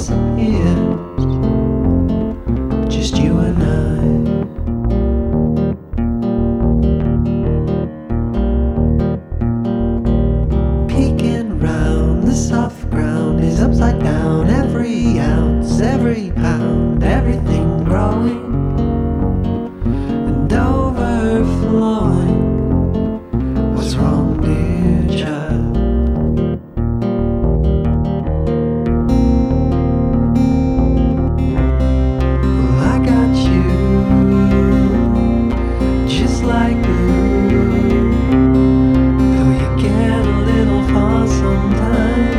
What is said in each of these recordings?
disappeared, just you and I. Peeking round the soft ground is upside down. Every ounce, every pound, everything growing and overflowing. What's wrong, dear child? Well, I got you, just like glue. Though you get a little far sometimes.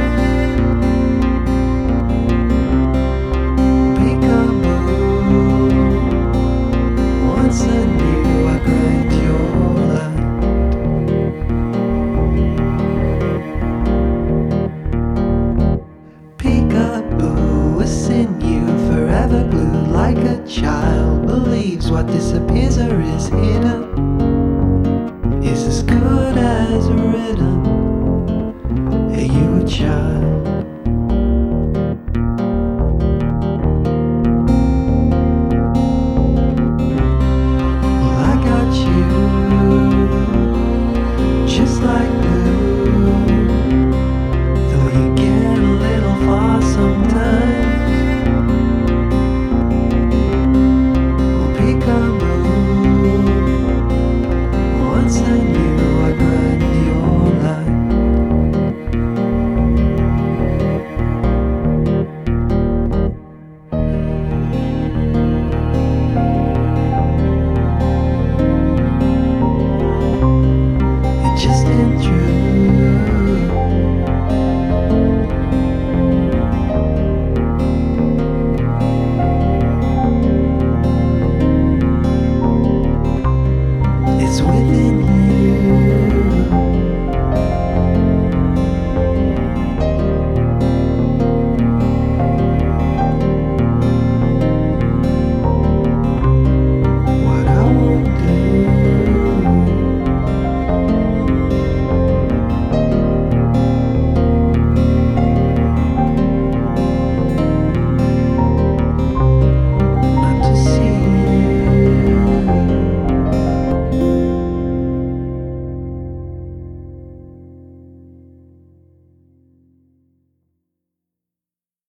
Peekaboo, once anew I grind your life. Peekaboo, a sinew forever glued like a child believes what disappears or is hidden is as good as written. Are you a child? Well, I got you, just like glue. Though you get a little far sometimes.